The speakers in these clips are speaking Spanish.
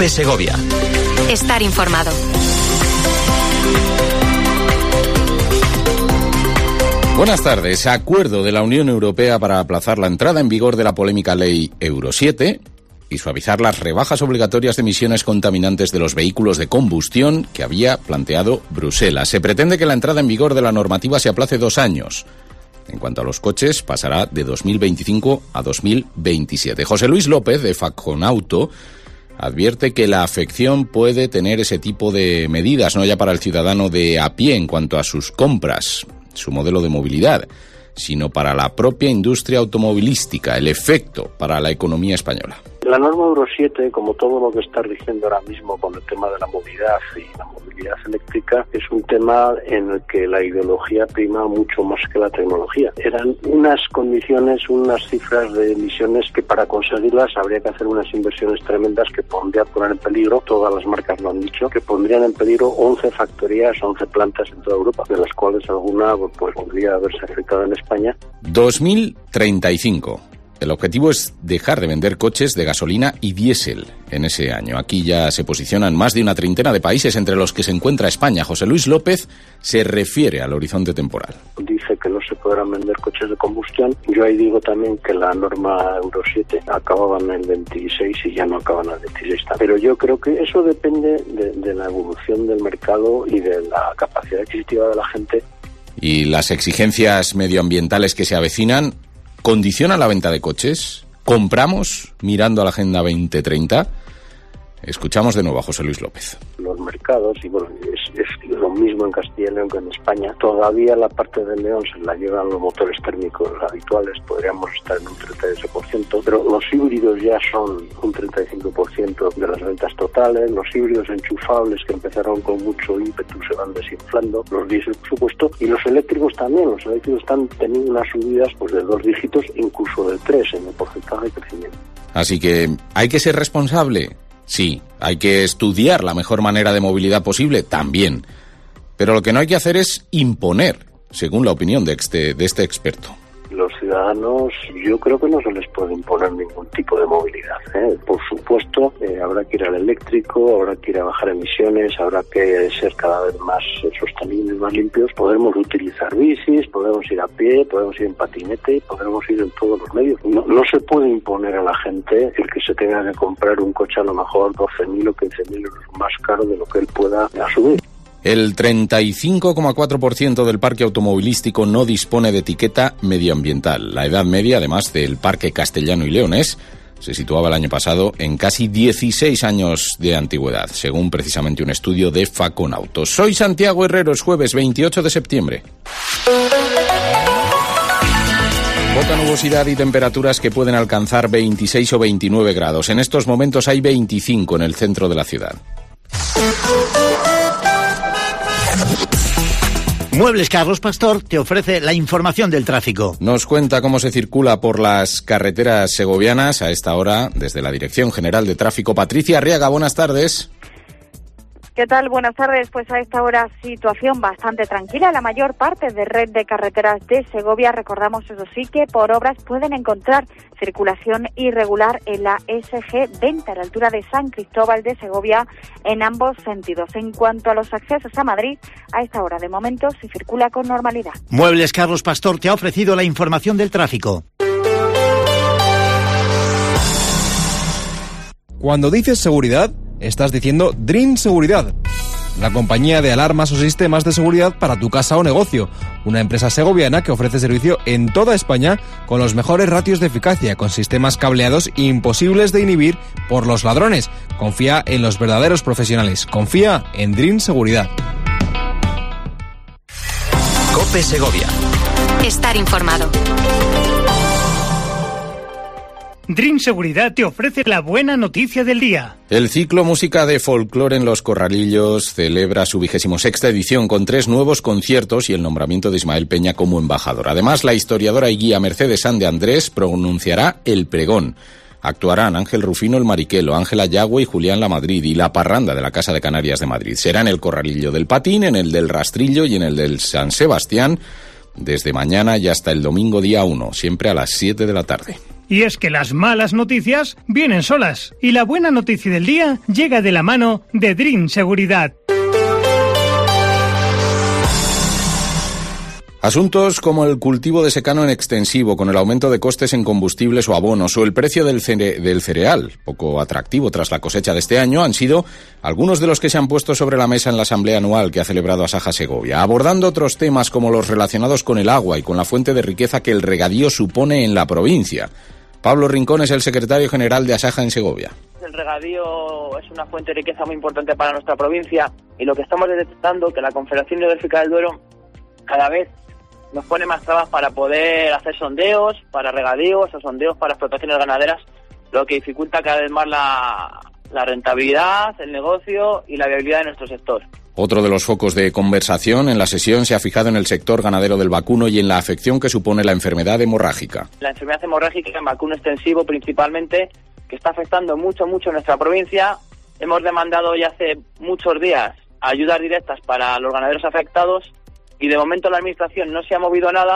COPE Segovia. Estar informado. Buenas tardes. Acuerdo de la Unión Europea para aplazar la entrada en vigor de la polémica ley Euro 7 y suavizar las rebajas obligatorias de emisiones contaminantes de los vehículos de combustión que había planteado Bruselas. Se pretende que la entrada en vigor de la normativa se aplace 2 años. En cuanto a los coches, pasará de 2025 a 2027. José Luis López, de Faconauto, advierte que la afección puede tener ese tipo de medidas, no ya para el ciudadano de a pie en cuanto a sus compras, su modelo de movilidad, sino para la propia industria automovilística, el efecto para la economía española. La norma Euro 7, como todo lo que está rigiendo ahora mismo con el tema de la movilidad y la movilidad eléctrica, es un tema en el que la ideología prima mucho más que la tecnología. Eran unas condiciones, unas cifras de emisiones que para conseguirlas habría que hacer unas inversiones tremendas que pondrían poner en peligro, todas las marcas lo han dicho, que pondrían en peligro 11 factorías, 11 plantas en toda Europa, de las cuales alguna pues podría haberse afectado en España. 2035. El objetivo es dejar de vender coches de gasolina y diésel en ese año. Aquí ya se posicionan más de una treintena de países, entre los que se encuentra España. José Luis López se refiere al horizonte temporal. Dice que no se podrán vender coches de combustión. Yo ahí digo también que la norma Euro 7 acababa en el 26 y ya no acaban en el 26. Pero yo creo que eso depende de la evolución del mercado y de la capacidad adquisitiva de la gente. Y las exigencias medioambientales que se avecinan ¿condicionan la venta de coches? ¿Compramos mirando a la Agenda 2030? Escuchamos de nuevo a José Luis López. Los mercados, y bueno, es lo mismo en Castilla y León que en España, todavía la parte del León se la llevan los motores térmicos habituales, podríamos estar en un 38%, pero los híbridos ya son un 35% de las ventas totales, los híbridos enchufables que empezaron con mucho ímpetu se van desinflando, los diésel por supuesto, y los eléctricos también, los eléctricos están teniendo unas subidas pues de 2 dígitos, incluso de 3 en el porcentaje de crecimiento. Así que, ¿hay que ser responsable? Sí. ¿Hay que estudiar la mejor manera de movilidad posible? También. Pero lo que no hay que hacer es imponer, según la opinión de este experto. Los ciudadanos, yo creo que no se les puede imponer ningún tipo de movilidad, ¿eh? Por supuesto, habrá que ir al eléctrico, habrá que ir a bajar emisiones, habrá que ser cada vez más sostenibles, más limpios. Podemos utilizar bicis, podemos ir a pie, podemos ir en patinete, podemos ir en todos los medios. No se puede imponer a la gente el que se tenga que comprar un coche a lo mejor 12.000 o 15.000 euros más caro de lo que él pueda asumir. El 35,4% del parque automovilístico no dispone de etiqueta medioambiental. La edad media, además del parque castellano y leonés, se situaba el año pasado en casi 16 años de antigüedad, según precisamente un estudio de Faconauto. Soy Santiago Herrero, es jueves 28 de septiembre. Poca nubosidad y temperaturas que pueden alcanzar 26 o 29 grados. En estos momentos hay 25 en el centro de la ciudad. Muebles Carlos Pastor te ofrece la información del tráfico. Nos cuenta cómo se circula por las carreteras segovianas a esta hora desde la Dirección General de Tráfico. Patricia Arriaga, buenas tardes. ¿Qué tal? Buenas tardes. Pues a esta hora situación bastante tranquila. La mayor parte de red de carreteras de Segovia, recordamos eso sí, que por obras pueden encontrar circulación irregular en la SG20 a la altura de San Cristóbal de Segovia en ambos sentidos. En cuanto a los accesos a Madrid, a esta hora de momento se circula con normalidad. Muebles Carlos Pastor te ha ofrecido la información del tráfico. Cuando dices seguridad, estás diciendo Dream Seguridad, la compañía de alarmas o sistemas de seguridad para tu casa o negocio. Una empresa segoviana que ofrece servicio en toda España con los mejores ratios de eficacia, con sistemas cableados imposibles de inhibir por los ladrones. Confía en los verdaderos profesionales. Confía en Dream Seguridad. COPE Segovia. Estar informado. Dream Seguridad te ofrece la buena noticia del día. El ciclo Música de Folclore en los Corralillos celebra su 26ª edición con 3 nuevos conciertos y el nombramiento de Ismael Peña como embajador. Además, la historiadora y guía Mercedes San de Andrés pronunciará el pregón. Actuarán Ángel Rufino el Mariquelo, Ángela Yagüe y Julián Lamadrid y la parranda de la Casa de Canarias de Madrid. Será en el Corralillo del Patín, en el del Rastrillo y en el del San Sebastián, desde mañana y hasta el domingo día 1, siempre a las 7 de la tarde. Y es que las malas noticias vienen solas y la buena noticia del día llega de la mano de Dream Seguridad. Asuntos como el cultivo de secano en extensivo, con el aumento de costes en combustibles o abonos, o el precio del cereal, poco atractivo tras la cosecha de este año, han sido algunos de los que se han puesto sobre la mesa en la asamblea anual que ha celebrado Asaja Segovia, abordando otros temas como los relacionados con el agua y con la fuente de riqueza que el regadío supone en la provincia. Pablo Rincón es el secretario general de Asaja en Segovia. El regadío es una fuente de riqueza muy importante para nuestra provincia y lo que estamos detectando es que la Confederación Hidrográfica del Duero cada vez nos pone más trabas para poder hacer sondeos para regadíos o sondeos para explotaciones ganaderas, lo que dificulta cada vez más la rentabilidad, el negocio y la viabilidad de nuestro sector. Otro de los focos de conversación en la sesión se ha fijado en el sector ganadero del vacuno y en la afección que supone la enfermedad hemorrágica. La enfermedad hemorrágica en vacuno extensivo principalmente, que está afectando mucho a nuestra provincia. Hemos demandado ya hace muchos días ayudas directas para los ganaderos afectados y de momento la administración no se ha movido nada.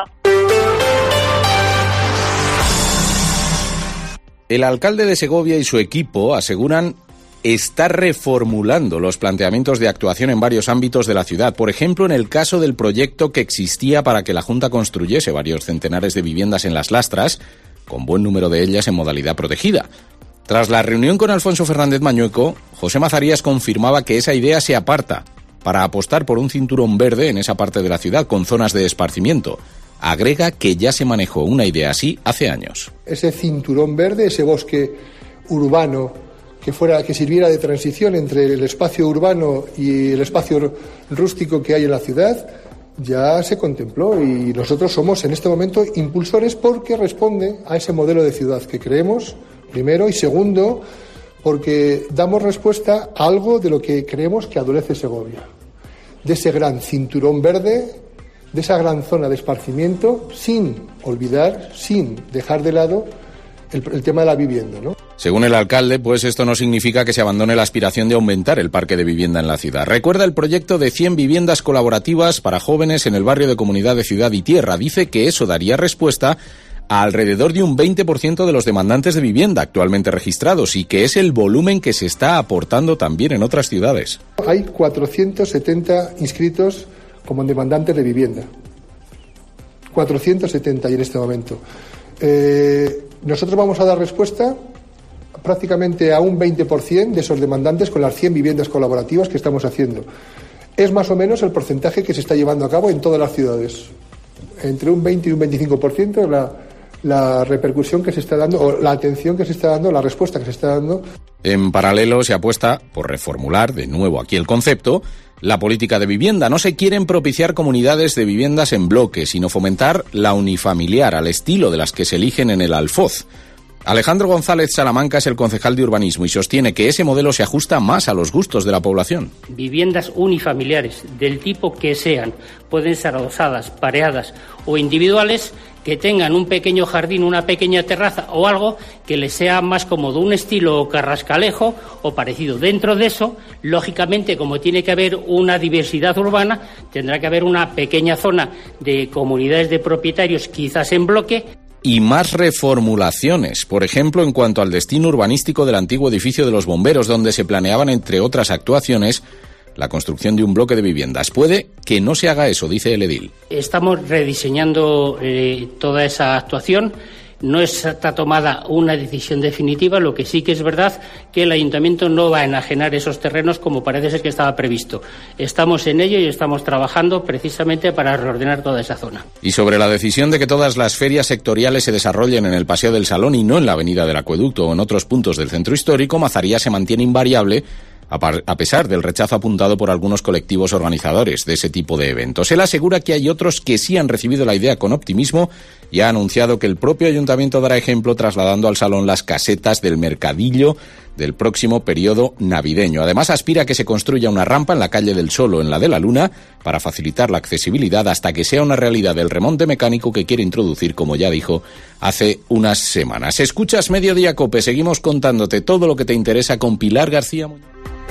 El alcalde de Segovia y su equipo aseguran estar reformulando los planteamientos de actuación en varios ámbitos de la ciudad. Por ejemplo, en el caso del proyecto que existía para que la Junta construyese varios centenares de viviendas en Las Lastras, con buen número de ellas en modalidad protegida. Tras la reunión con Alfonso Fernández Mañueco, José Mazarías confirmaba que esa idea se aparta para apostar por un cinturón verde en esa parte de la ciudad con zonas de esparcimiento. Agrega que ya se manejó una idea así hace años. Ese cinturón verde, ese bosque urbano que sirviera de transición entre el espacio urbano y el espacio rústico que hay en la ciudad, ya se contempló y nosotros somos en este momento impulsores porque responde a ese modelo de ciudad que creemos, primero, y segundo, porque damos respuesta a algo de lo que creemos que adolece Segovia, de ese gran cinturón verde, de esa gran zona de esparcimiento, sin olvidar, sin dejar de lado el tema de la vivienda, ¿no? Según el alcalde, pues esto no significa que se abandone la aspiración de aumentar el parque de vivienda en la ciudad. Recuerda el proyecto de 100 viviendas colaborativas para jóvenes en el barrio de Comunidad de Ciudad y Tierra. Dice que eso daría respuesta a alrededor de un 20% de los demandantes de vivienda actualmente registrados y que es el volumen que se está aportando también en otras ciudades. Hay 470 inscritos como demandantes de vivienda. 470 y en este momento. Nosotros vamos a dar respuesta prácticamente a un 20% de esos demandantes con las 100 viviendas colaborativas que estamos haciendo. Es más o menos el porcentaje que se está llevando a cabo en todas las ciudades. Entre un 20 y un 25% la repercusión que se está dando, o la atención que se está dando, la respuesta que se está dando. En paralelo se apuesta por reformular, de nuevo aquí el concepto, la política de vivienda. No se quieren propiciar comunidades de viviendas en bloque, sino fomentar la unifamiliar al estilo de las que se eligen en el Alfoz. Alejandro González Salamanca es el concejal de urbanismo y sostiene que ese modelo se ajusta más a los gustos de la población. Viviendas unifamiliares, del tipo que sean, pueden ser adosadas, pareadas o individuales, que tengan un pequeño jardín, una pequeña terraza o algo que les sea más cómodo, un estilo carrascalejo o parecido. Dentro de eso, lógicamente, como tiene que haber una diversidad urbana, tendrá que haber una pequeña zona de comunidades de propietarios, quizás en bloque. Y más reformulaciones, por ejemplo, en cuanto al destino urbanístico del antiguo edificio de los bomberos, donde se planeaban, entre otras actuaciones, la construcción de un bloque de viviendas. Puede que no se haga eso, dice el edil. Estamos rediseñando toda esa actuación. No está tomada una decisión definitiva, lo que sí que es verdad que el ayuntamiento no va a enajenar esos terrenos como parece ser que estaba previsto. Estamos en ello y estamos trabajando precisamente para reordenar toda esa zona. Y sobre la decisión de que todas las ferias sectoriales se desarrollen en el Paseo del Salón y no en la Avenida del Acueducto o en otros puntos del centro histórico, Mazarías se mantiene invariable a pesar del rechazo apuntado por algunos colectivos organizadores de ese tipo de eventos. Él asegura que hay otros que sí han recibido la idea con optimismo y ha anunciado que el propio ayuntamiento dará ejemplo trasladando al salón las casetas del mercadillo del próximo periodo navideño. Además, aspira a que se construya una rampa en la calle del Sol o en la de la Luna para facilitar la accesibilidad hasta que sea una realidad el remonte mecánico que quiere introducir, como ya dijo hace unas semanas. Escuchas Mediodía COPE, seguimos contándote todo lo que te interesa con Pilar García Muñoz.